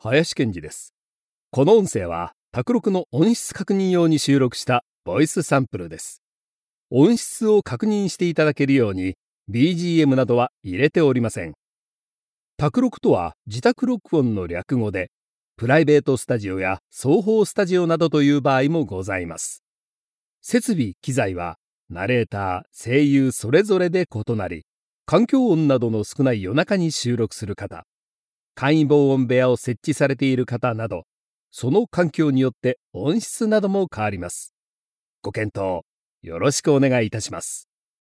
林健二です。この音声は卓録の音質確認用に収録したボイスサンプルです。音質を確認していただけるように BGM などは入れておりません。卓録とは自宅録音の略語で、プライベートスタジオや双方スタジオなどという場合もございます。設備・機材はナレーター、声優それぞれで異なり、環境音などの少ない夜中に収録する方、簡易防音部屋を設置されている方など、その環境によって音質なども変わります。ご検討よろしくお願いいたします。